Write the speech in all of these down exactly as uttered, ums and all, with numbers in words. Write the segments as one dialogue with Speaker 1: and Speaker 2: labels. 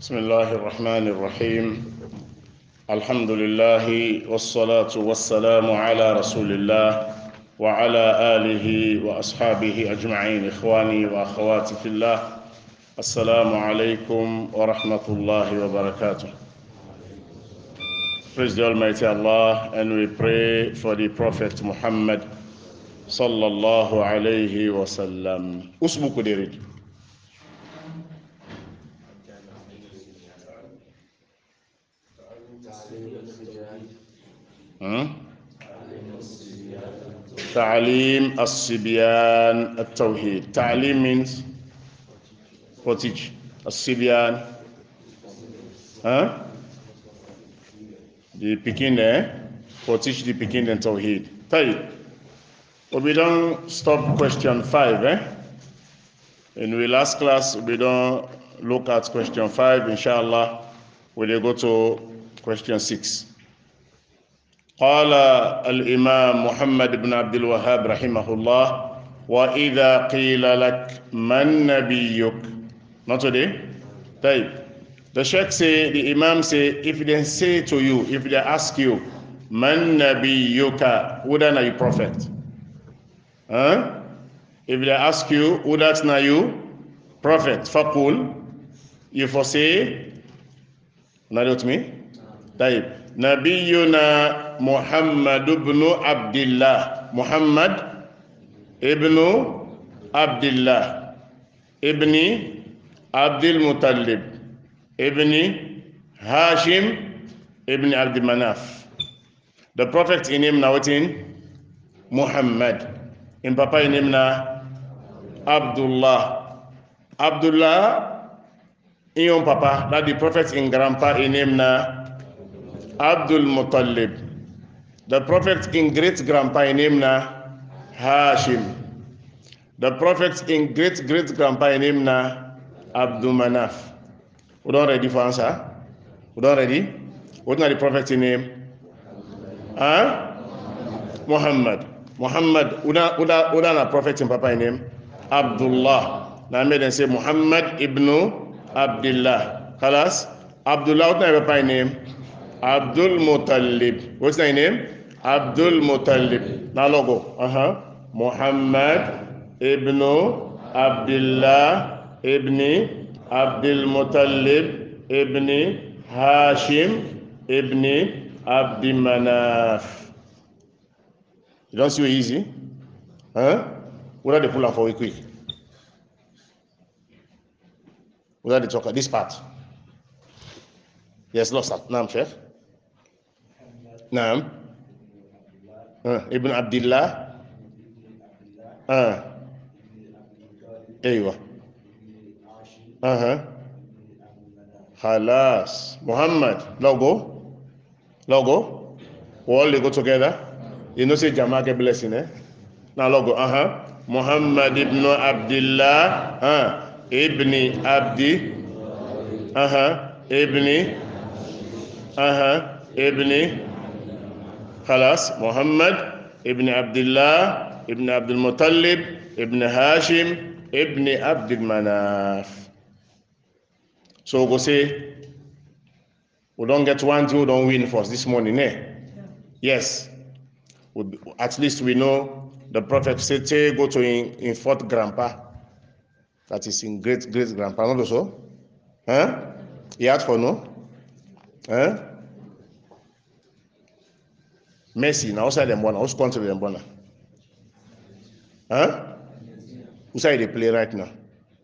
Speaker 1: بسم الله الرحمن الرحيم. الحمد لله والصلاة والسلام على رسول الله وعلى آله وأصحابه أجمعين. إخواني وأخواتي في الله، السلام عليكم ورحمة الله وبركاته. Praise the Almighty Allah, and we pray for the Prophet Muhammad sallallahu alayhi wa sallam. Usbuku derid. Ta'aleem as-Sibyan at-Tawheed. Ta'aleem means for teach. As-Sibyan, huh? The Pekin there, for teach the Pekin and Tawheed. Tayyib. But we don't stop question five, eh? In the last class, we don't look at question five. Inshallah, we'll go to question six. قال الإمام محمد بن عبد الوهاب رحمه الله وإذا قيل لك من نبيك. Not today. Type. The Sheikh say, the Imam say, if they say to you, if they ask you, man nabiyuka, who that are you prophet? Huh? If they ask you, who that's not you prophet? Faqul, you for say, not with me. Type. Nabiyuna Muhammad ibn Abdullah. Muhammad ibn Abdullah ibn Abdul Muttalib ibn Hashim ibn Abd Manaf. The prophet in him now in Muhammad. In papa in him na Abdullah. Abdullah in your papa. That the prophet in grandpa in him na Abdul Muttalib. The prophet in great grandpa in him na Hashim. The prophet in great great grandpa in him na Abdul Manaf. We don't ready for answer? We don't ready? What not the prophet in name? Huh? Muhammad. Muhammad. Uda uda uda na prophet in papa in name? Abdullah. Now I made them say Muhammad ibn Abdullah. Khalas. Abdullah. What not papa in name? Abdul Muttalib. What's the name? Abdul Muttalib. Now logo. Uh-huh. Muhammad ibn Abdullah ibn Abdul Muttalib ibn Hashim ibn Abd Manaf. You don't see it easy? Huh? What are they pulling for quick? What are they talking? This part. Yes, lost that. Naam, Sheikh. Naam. Uh, Ibn Abdullah. Uh. Aywa. Uh-huh. Khalas. Muhammad. Logo. Logo. All they go together. You know say Jama get blessing, eh? Now logo. Uh-huh. Muhammad ibn Abdullah. Uh. Ibn Abdi. Uh-huh. Ibn. Uh-huh. Ibn. Khalas. Muhammad ibn Abdullah ibn Abdul Muttalib ibn Hashim ibn Abd Manaf. So go say, we don't get one two, don't win for us this morning, eh? Yeah. Yes. We, at least we know the prophet said, go to in, in fourth grandpa. That is in great great grandpa. Not so? Huh? He had for no? Huh? Messi, now outside them one, who's country them one? Huh? Who's side they play right now?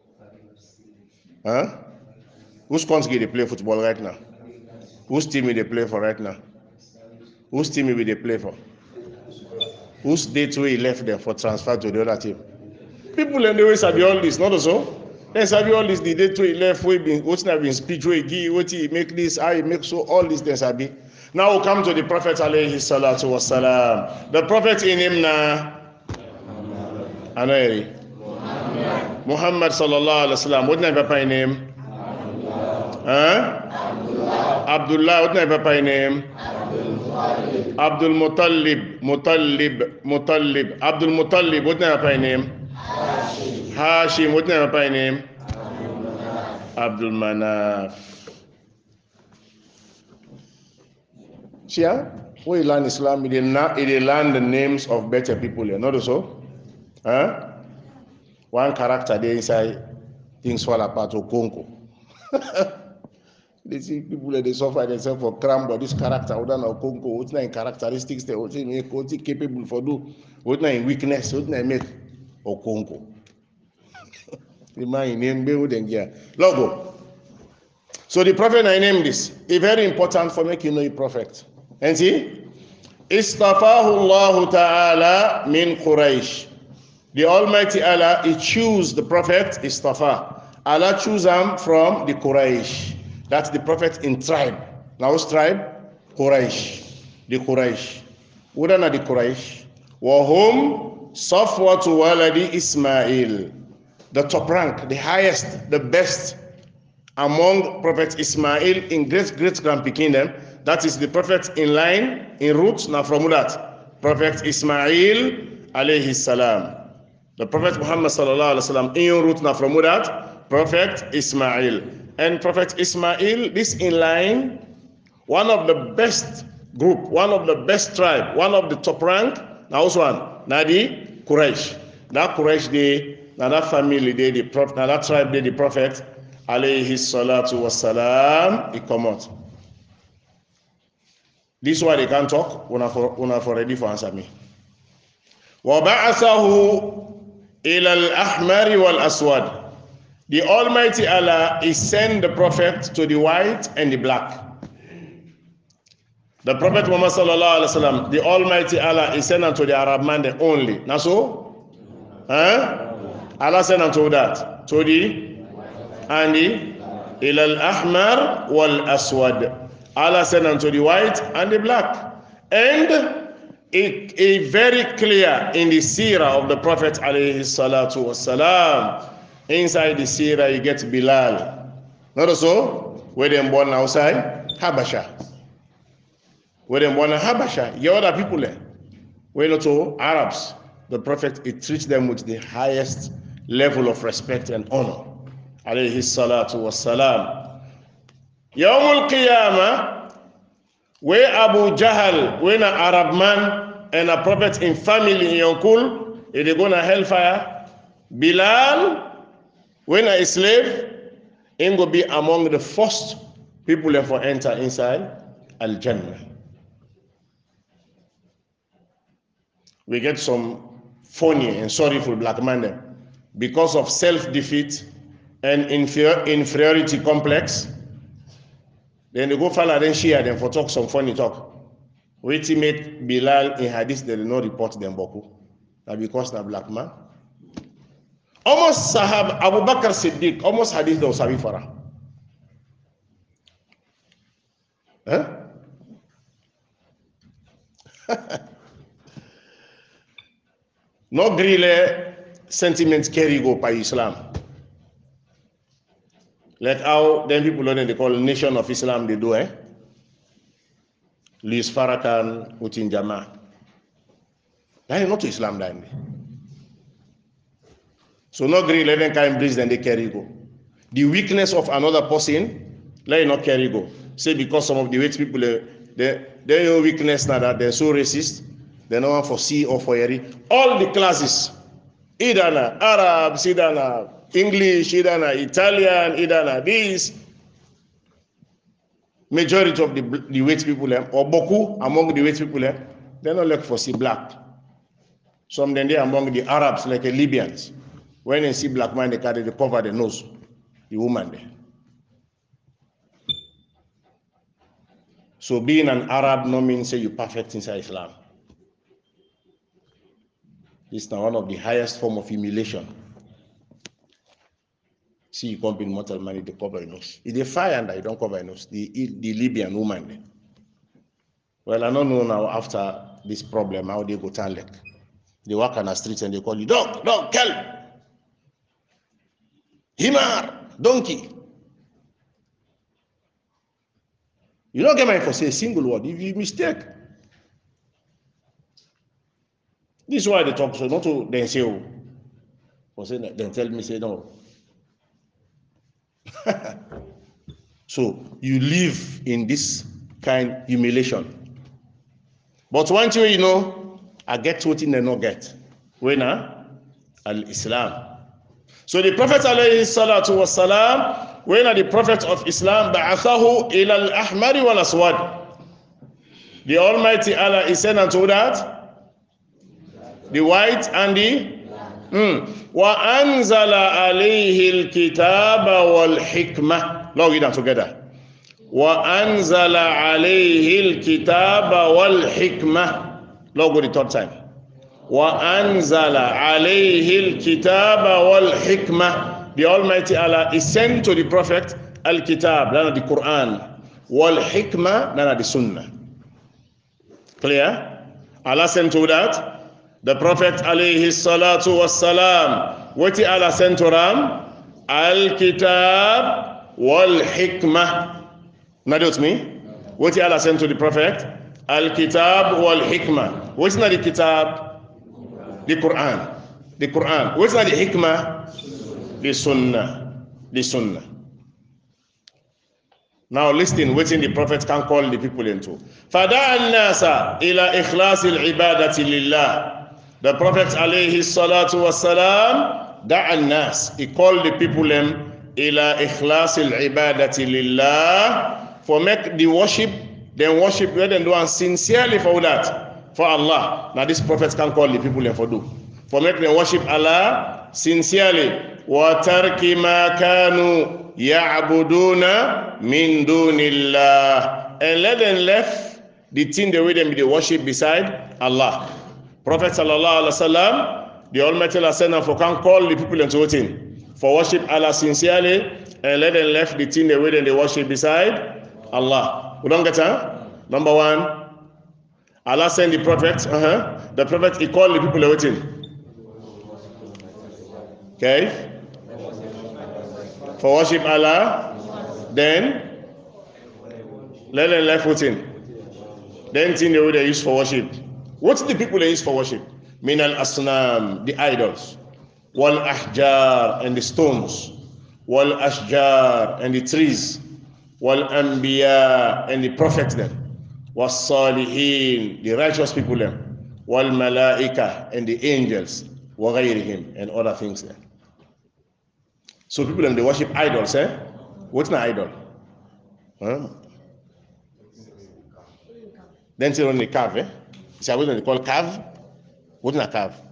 Speaker 1: Huh? Whose country they play football right now? Whose team they play for right now? Whose team will they play for? Whose date we left them for transfer to the other team? People in the way sabi all this, not so? They sabi all this, the date we left, we been what's not been speech we give, what he make this, how he make so, all this, they sabi. Now we come to the Prophet alayhi salatu wasalam. The Prophet in him na Anayri. Muhammad sallallahu alaihi wasallam. What name papa name? Huh? Abdullah. Abdullah. What name papa name? Abdul Muttalib. Muttalib. Muttalib. Abdul Muttalib. What name papa name? Hashim. Hashim. What name papa name? Abdul Manaf. Shia, when you learn Islam, you learn the names of better people. You know so? Huh? One character there inside, things fall apart. Okonko. They see people that they suffer themselves for crime, but this character, what na Okonko, what na in characteristics, what is capable for do, what na in weakness, what na make Okonko. The man in name, logo. So the prophet I named this. It's very important for making you know a prophet. And see, Istafahu Allah Ta'ala min Quraysh. The Almighty Allah, He choose the prophet Istafa. Allah choose him from the Quraysh. That's the prophet in tribe. Now whose tribe? Quraysh. The Quraysh. What are the Quraysh? Wahum Safwatu waladi Ismail. The top rank, the highest, the best among Prophet Ismail in great great grand kingdom. That is the prophet in line, in roots. Now from that, Prophet Ismail alayhi salam. The Prophet Muhammad sallallahu alaihi wasallam in root. Now from that, Prophet Ismail. And Prophet Ismail, this in line, one of the best group, one of the best tribe, one of the top rank. Now also one, now the Quraysh. That Quraysh, they, now that family, they, the prophet, now that tribe, they, the prophet alayhi salatu wassalam, he come out. This is why they can't talk. Una for una for ready for answer me. وَبَعَثَهُ إِلَى الْأَحْمَرِ وَالْأَسْوَدِ. The Almighty Allah is sent the prophet to the white and the black. The Prophet Muhammad sallallahu alaihi wasallam, the Almighty Allah is sent unto the Arab man only. Now so, huh? Allah sent unto that to the and the إِلَى الْأَحْمَرِ وَالْأَسْوَدِ. Allah sent unto the white and the black. And it is very clear in the seerah of the Prophet alayhi salatu wasalam. Inside the seerah you get Bilal. Not so? Where they born outside? Habasha. Where they born in Habasha. You other people there. Where not so? Arabs. The Prophet, it treats them with the highest level of respect and honor. Alayhi salatu wasalam. Yawmul Qiyamah, where Abu Jahl, when an Arab man and a prophet in family in uncle, is they going to hellfire. Bilal, when a slave, he will be among the first people that will enter inside Al Jannah. We get some funny and sorrowful black men because of self-defeat and inferior, inferiority complex. Then they go follow then share them for talk some funny talk. Wait till make Bilal in hadith they do not report them boku. Now because na black man. Almost Sahab Abu Bakr Siddiq, almost hadith of Sabi Farah. Huh? No grille sentiments carry go by Islam. Like how then people know they call Nation of Islam they do, eh? Louis Farrakhan, Utin Jama. That is not Islam then. So no agree let them kind breeze then they carry go. The weakness of another person, let it not carry go. Say because some of the white people they they they know weakness now that they're so racist, they no one for C or for Yeri. All the classes, Idana, Arab, Sidana, English, Idana, Italian, Idana, this majority of the, the white people, or Boku among the white people, they don't look for see black. Some then they among the Arabs, like the Libyans. When they see black man, they carry the cover the nose, the woman there. So being an Arab no means say you perfect inside Islam. This is now one of the highest form of humiliation. See, you come in mortal money, they cover your nose. If they fire and you don't cover your nose, the, the Libyan woman. Well, I don't know now after this problem how they go to Lake. They walk on the streets and they call you dog, dog, kelp, himar, donkey. You don't get my for say a single word. If you mistake, this is why they talk so not to then say oh, for say then tell me say no. So you live in this kind of humiliation. But one thing you know, I get what in they not get. When al-Islam. So the Prophet alayhi salatu was salam, when the Prophet of Islam, ba'athahu ila al-ahmari wal aswad. The Almighty Allah is sent unto that, the white and the wa anzala alayhi al-kitaba wal hikmah. Log it down together. Wa anzala alayhi al-kitaba wal hikmah. Log it the third time. Wa anzala alayhi al-kitaba wal hikmah. The Almighty Allah is sent to the Prophet al-kitab, that is the Quran, wal hikmah, that is the Sunnah. Clear? Allah sent to that. The Prophet alayhi salatu was salam. What did Allah send to him? Al-kitab wal hikmah. Now that's me. What did Allah send to the Prophet? Al-kitab wal hikmah. What's not the kitab? The Quran. The Quran. What's not the hikmah? The sunnah. The sunnah. Now listen, waiting the Prophet can call the people into. فَدَعَ النَّاسَ إِلَى إِخْلَاصِ الْعِبَادَةِ لِلَّهِ. The Prophet alayhi salatu wasalam, da'a an-nas, he called the people in ila ikhlas al-ibadati lillah, for make the worship, then worship where they do and sincerely for that, for Allah. Now this Prophet can call the people in for do, for make them worship Allah sincerely. Wa tarki ma kanu ya'buduna min dunillah, and let them left the thing the way them be worship beside Allah. Prophet sallallahu alaihi wasallam, the Almighty Allah sent for can call the people into waiting for worship Allah sincerely, and let them left the thing the way they worship beside Allah. We don't get huh? Number one, Allah sent the Prophet. Uh-huh. The Prophet he called the people waiting. Okay, for worship Allah, then let them left waiting. Then thing the way they use for worship. What's the people they use for worship? Min al-asnam, the idols. Wal ahjar, and the stones. Wal ashjar, and the trees. Wal anbiya, and the prophets them. Was salihin, the righteous people them. Wal malaika, and the angels. Wa ghayrihim, and other things there. So people them they worship idols, eh? What's an idol? Huh? Then they only carve, eh? See what they call calf? What's a calf?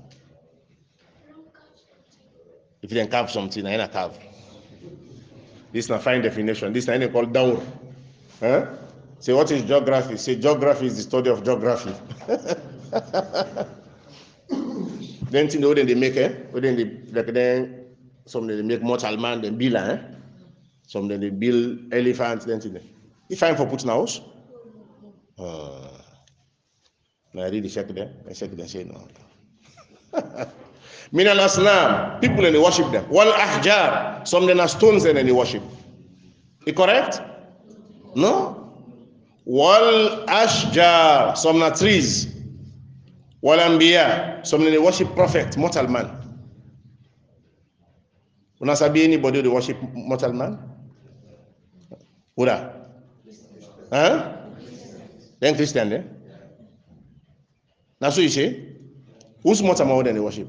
Speaker 1: If you can carve something, I ain't a calf. This is a fine definition. This is not called dawr. Huh? Say what is geography? Say geography is the study of geography. Then you know then they make eh? Then they like then some they make mortal man, then build eh? Some then they build elephants, then they. You fine for putting a house? Uh, I really check them. I check them. Say no. Min al asnam, people and they worship them. Wal ahjar, some then are stones and they worship. Is correct? No. Wal ashjar, some are trees. Wal anbiya, some then they worship prophet, mortal man. When I say anybody they worship mortal man? Buddha? Huh? Then Christian, eh? That's what you say. Who's more more than they worship?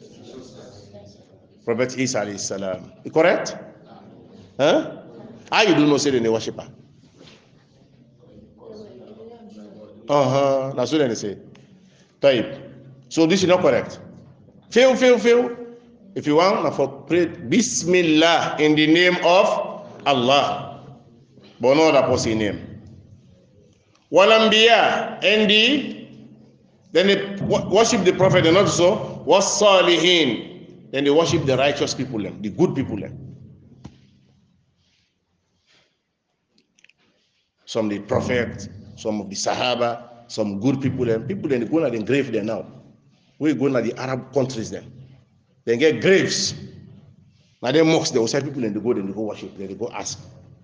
Speaker 1: Prophet Isa alayhi salam. Correct? Huh? How you do not say they worship her? Uh-huh. That's what they say. Type. So this is not correct. Fail, fail, fail. If you want, for pray Bismillah in the name of Allah. But not that person name. Walambiya and the then they worship the Prophet and also was salihin. Then they worship the righteous people, the good people. Some the Prophet, some of the Sahaba, some good people. People then they go to the grave there now. We go to the Arab countries then. They get graves. Now they mosques, they will say people and they go then they go worship, then they go ask.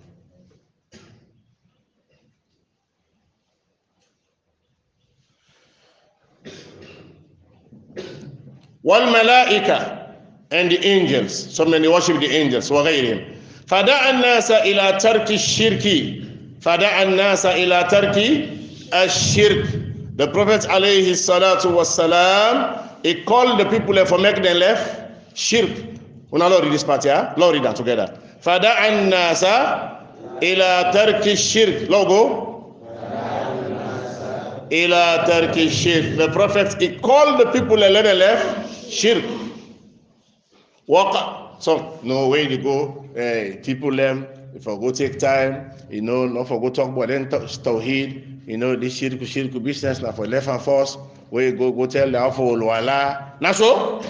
Speaker 1: Wal malaika, and the angels. Some men they worship the angels. وغيرهم. فدع الناس إلى ترك الشرك. فدع الناس إلى ترك الشرك. The Prophet alayhi salatu was salam, he called the people for making them left shirk. Una Lord read this part here. Lord read that together. Fada'an nasa ila tarki shirk. Logo. Ila tarki shirk. The Prophet, he called the people and let them left shirk. Walk. So no way to go. Hey, people them. If I go take time, you know, not for go talk about then tawheed. You know, this shirk, shirk business now for left and force. Where you go, go tell the Alpha Wala. Now so?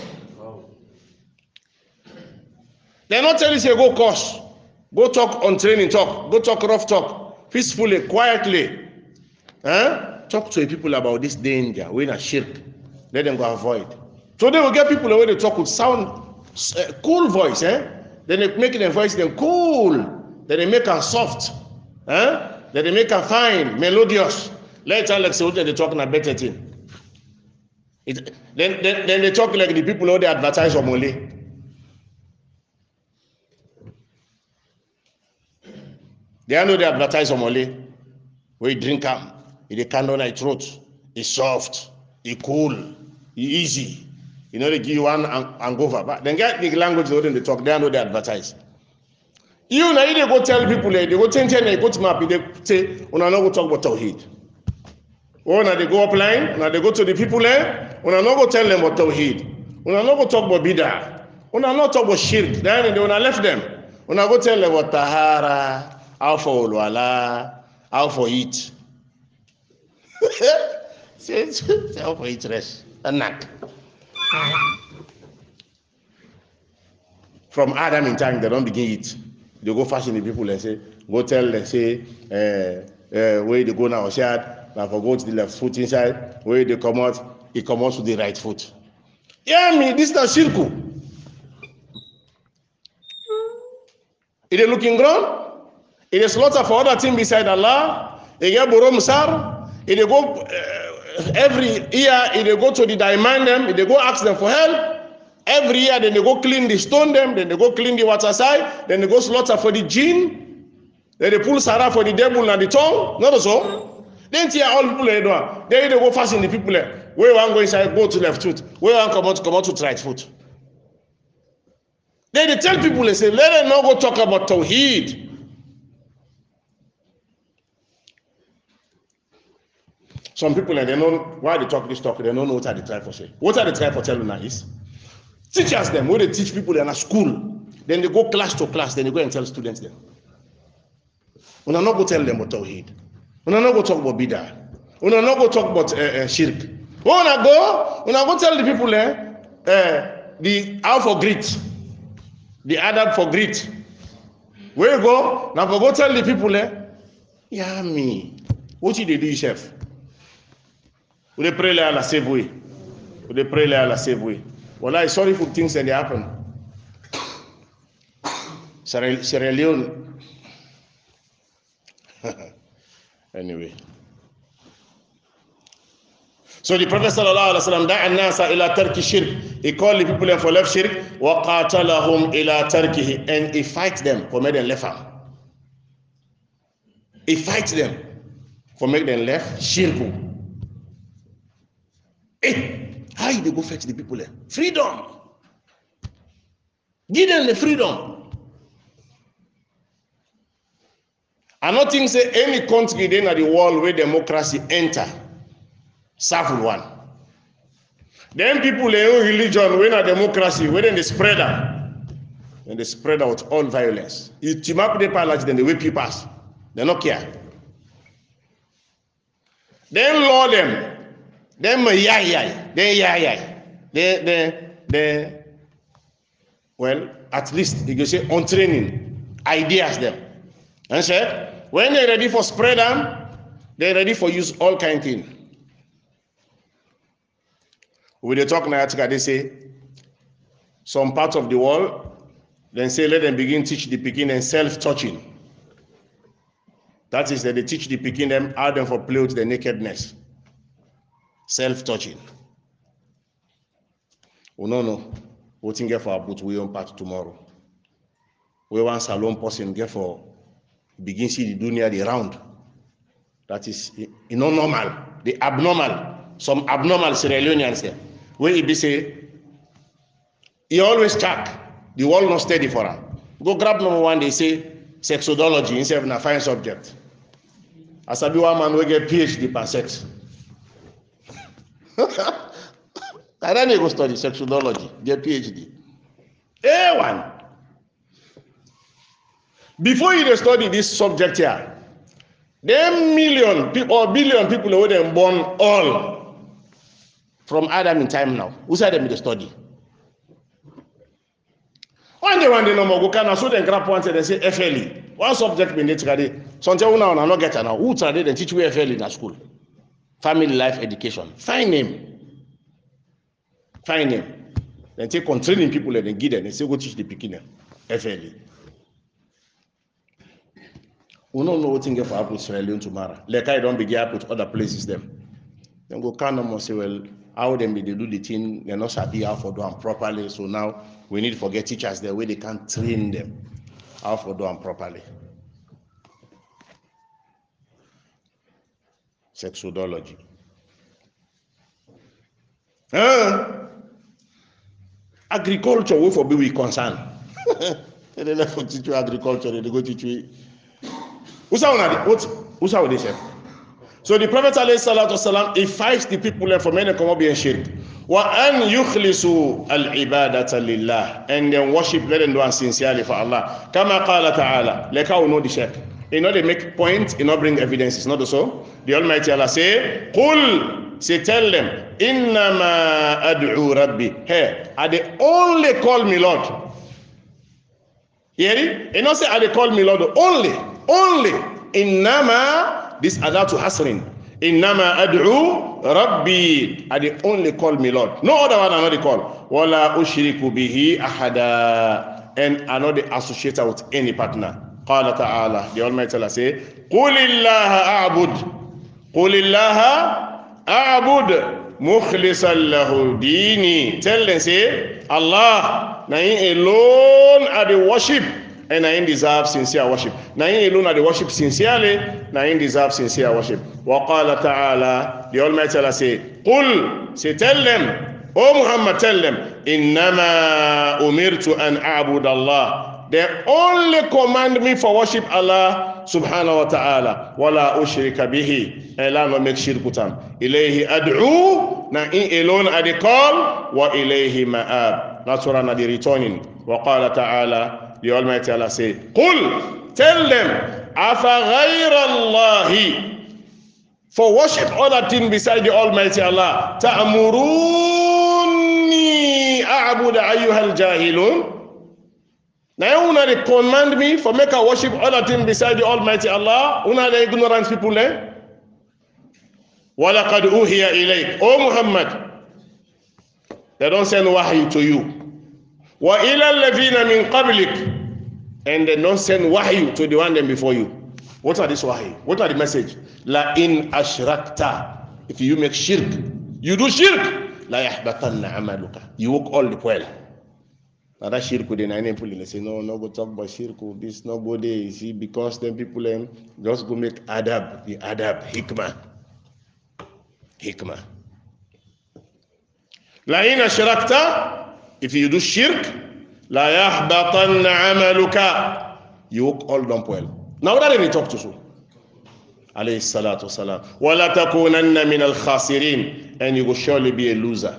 Speaker 1: They're not telling you go course. Go talk on training talk. Go talk rough talk. Peacefully, quietly. Huh? Talk to people about this danger. We're not shirk. Let them go avoid. So they will get people the way they talk with sound, uh, cool voice. Eh? Then they make their voice them cool. Then they make them soft. Huh? Then they make them fine, melodious. Later, like say, they talk a better thing. It, then, then, then they talk like the people who they advertise on Mole. They know they advertise on Mole. Where you drink them, they can't on your throat. It's soft, it's cool, it's easy. You know, they give you one and, and go over. But then get the language they talk, they know they advertise. You now they go tell people, they go ten ten, they go to map, they say, "Una no go talk about tawhid." Or now they go upline, now they go to the people there, una no go tell them about tawhid. Una no go talk about bidah. Una no talk about shirk. Then they una left them. Una go tell them about tahara, how for ulwala, how for eat. Say how for eat rest. Anak. From Adam in time, they don't begin eat. They go fashion the people and say, go tell them, say, uh, uh, where they go now, shad, now for go to the left foot inside, where they come out, he come out to the right foot. Yeah, me, this is not shirku. It is looking ground. It is slaughter for other things beside Allah. It get borrow musar. It go uh, every year. It go to the demand them. It go ask them for help. Every year, then they go clean the stone them, then they go clean the water side, then they go slaughter for the jinn, then they pull Sarah for the devil and the tongue. Not so. Then here all people are doing. Then they go fasting the people there. Where one go inside, go to left foot. Where one come out, come out to right foot. Then they tell people, they say, let them not go talk about tawheed. Some people, they know why they talk this talk, they don't know what are they try for say. What are they try for telling us is? Teachers them, when they teach people in a school, then they go class to class, then they go and tell students them. When I not go tell them about tawheed, when I not go talk about bidah, when I not go talk about uh, uh, shirk. When I go, when I go tell the people eh, uh, the how for grit, the adab for grit. Where you go, now for go tell the people eh, yeah me, what did they do yourself? Would they pray like Allah save way? Would they pray like Allah save way? Well, I'm sorry for things that happen. Sierra, Sierra Leone. Anyway. So the Prophet sallallahu alaihi wasallam da'a an-nasa ila tarki shirk. He called the people for left shirk. Wa qatalahum ila tarkihi. And he fight them for make them left arm. He fight them for make them left shirk. Hey. How they go fetch the people there? Freedom. Give them the freedom. I don't think say any country then at the world where democracy enter, serve one. Then people their own religion when a democracy, when they spread out, and they spread out all violence. You team up the palace, then they whip you pass. They don't care. Then law them. Then yeah yeah, then yeah yeah, then then then well at least you can say on training ideas them. And said when they're ready for spread them, they're ready for use all kind of thing. When they talk now, they say some parts of the world, then say let them begin teach the Pekin and self-touching. That is that they teach the Pekin them how them for play with the nakedness. Self-touching. Oh no no. We think get for about we on part tomorrow. We want salon person get for begin see the dunya the round. That is you know normal. the abnormal, some abnormal Sierra Leoneans here, where he be say, he always check, the world not steady for him. Go grab number one, they say, sexodology, instead of a fine subject. As a one man will get PhD per sex. I don't go study sexodology, get PhD. A one. Before you study this subject here, them million people or billion people who were born all from Adam in time now. Who said them to study? One day, one day, no more go can so then grab one and say F L E. One subject been today. Sometimes now na not get now. Who try then teach you F L E in school? Family life education. Find him. Find him. Then take on training people and then give them and say go teach the beginner F L E. We don't know what thing for happen Sierra Leone tomorrow. Like I don't begin put other places them. Then go can no more say well how them they do the thing they're not sabi how for do them properly. So now we need to forget teachers there where they can train them how for do them properly. Sexodology. Uh, agriculture we for be we concern. They don't for teach you agriculture, they go teach you. Who's what who's how they say? So the Prophet ﷺ, he fights the people for many come up being shirk. Wa an yukhlisu al-ibadata lillah, and then worship, let them do it sincerely for Allah. Kama qala ta'ala, like how we know the shirk. You know they make points, you know bring evidence. It's not so. The Almighty Allah say, Qul, say tell them, innama ad'u rabbi. Hey, are they only call me Lord? Hear it? You know say are they call me Lord? Only, only. Innama, this adatu hasrin. Innama ad'u rabbi. Are they only call me Lord? No other one are not call. Wala ushriku bihi ahada. And are not associated with any partner. قال تعالى, the Almighty Allah say, قُلِ اللَّهَ أَعْبُدْ قُلِ اللَّهَ أَعْبُدْ مُخْلِصًا لَهُ دِينِي. Tell them, say, Allah, na Him alone are the worship, and na Him deserve sincere worship. Na Him alone are the worship sincerely, na Him deserve sincere worship. وَقَالَ تَعَالَى, the Almighty Allah say, قُلْ, say, tell them, O Muhammad, tell them, إِنَّمَا أُمِرْتُ أَنْ أَعْبُدَ اللَّهِ. They only command me for worship Allah subhanahu wa ta'ala. Wala ushrika bihi. Allah no make shirk with him. Ilayhi ad'u. Na in alone are the call. Wa ilayhi ma'ab. That's what I'm returning. Wa qala ta'ala. The Almighty Allah say, Qul, tell them, Afa ghayra Allahi. For worship other things beside the Almighty Allah. Ta'amuruni a'budu ayyuhal jahilun. Now, una they command me for make a worship other things beside the Almighty Allah. Una the ignorant people, eh? وَلَقَدْ أُوحِيَ إِلَيْكَ. O Muhammad, they don't send wahy to you. وَإِلَى الَّذِينَ مِنْ قَبْلِكَ. And they don't send wahy to the one them before you. What are this wahy? What are the message? La in ashrakta. If you make shirk, you do shirk. La yahbatanna amaluka. You work all the well. Now that shirk with the nine people, they say, no, no, go talk about shirk, this, no go there. You see, because then people um, just go make adab, the adab, hikmah. Hikmah. La in ashrakta, if you do shirk, la yahbatanna amaluka. You work all done well. Now what are they talk to you? Alayhi salatu wasalam. Wa la takunanna min al-khasirin. And you will surely be a loser.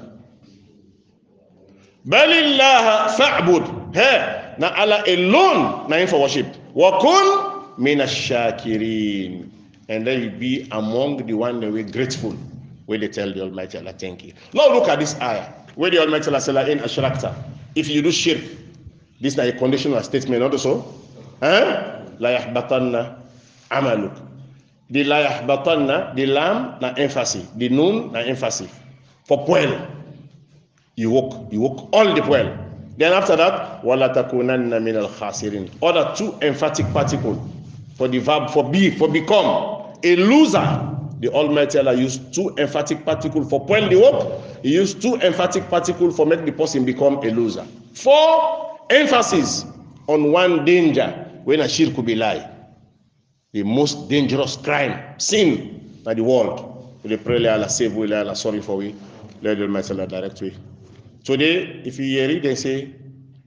Speaker 1: Balillaha fa'bud. Hey, na Allah alone na Him for worship. Wa kun min ash-shakirin. And then you be among the one that we grateful. Where they tell the Almighty Allah, thank you. Now look at this ayah. Where the Almighty Allah says, in ashrakta. If you do shirk, this is a conditional statement, not so? Huh? La yahbatanna amaluk. The la yahbatanna, the lam na emphasis. The nun na emphasis. For well. You walk, you walk all the well. Then after that, wala takunanna min al khasirin. Other two emphatic particles for the verb for be, for become a loser. The Almighty Allah used two emphatic particles for point the work. He used two emphatic particles for make the person become a loser. Four emphasis on one danger when a shirk could be lie. The most dangerous crime, sin in the world. We pray, let Allah save we, let Allah sorry for we, let the Almighty Allah direct we. Today, if you hear it, they say,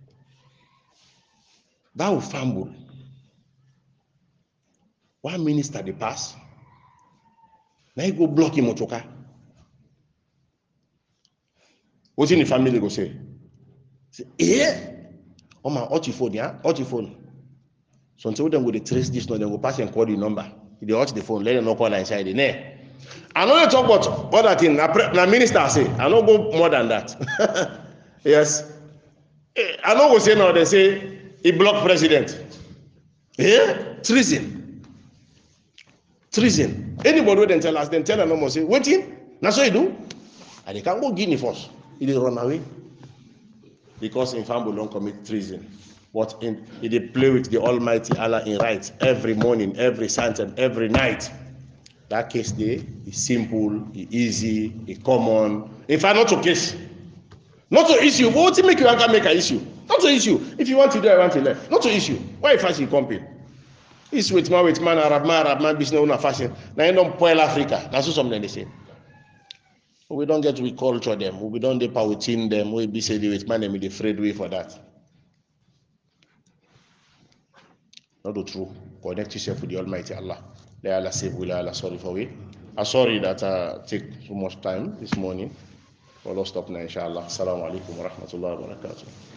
Speaker 1: that will fumble. One minister they pass. Now you go block him motoka. What's in the family go say? Say, eh? Oh my, hot your phone, yeah? Hot your phone. So until them go to trace this, no, they go pass and call the number. If they hot the phone, let them know call inside the net. I know you talk about other thing. Na minister say, I don't go more than that. Yes. I know go say now, they say he blocked president. Yeah? Treason. Treason. Anybody who then tell us, then tell them no more say, waiting. That's what you do. And they can't go Guinea first. He didn't run away. Because in Fambo don't commit treason. But in, they play with the Almighty Allah in rights every morning, every Sunday, every night. That case there is simple, is easy, is common. In fact, not a case. Not to issue. What to make you can make an issue? Not to issue. If you want to do, I want to learn. Not to issue. Why first you compare? It's with man, with man, Arab man, Arab man, business owner fashion. Now you don't spoil Africa. That's what something they say. We don't get to culture them. We don't do power team them. We be say with man, we be afraid way for that. Not the true. Connect yourself with the Almighty Allah. Let Allah save you. Let Allah sorry for we. I'm sorry that I uh, take so much time this morning. We'll stop now, inshallah. Assalamu alaikum wa rahmatullahi wa barakatuh.